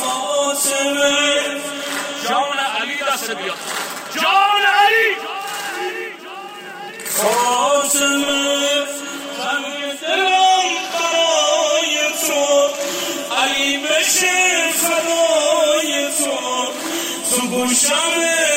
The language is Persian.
فاطمه جان علی دست بیاد جان علی فاطمه زمین دلم برای تو علی بشه فدای تو گوشم